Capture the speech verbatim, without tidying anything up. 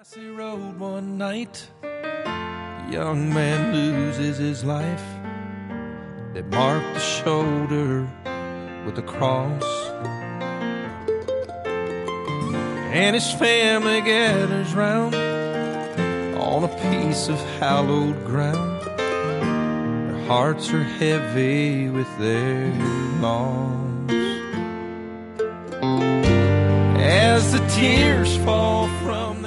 Grassy road one night, a young man loses his life. They mark the shoulder with a cross, and his family gathers round on a piece of hallowed ground. Their hearts are heavy with their loss. As the tears fall from